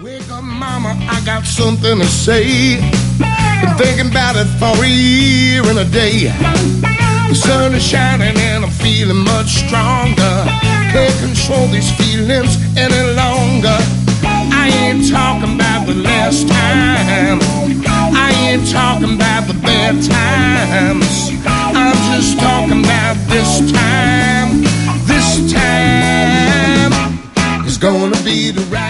Wake up, mama, I got something to say. Been thinking about it for a year and a day. The sun is shining and I'm feeling much stronger. Can't control these feelings any longer. I ain't talking about the last time. I ain't talking about the bad times. I'm just talking about this time. This time is gonna be the right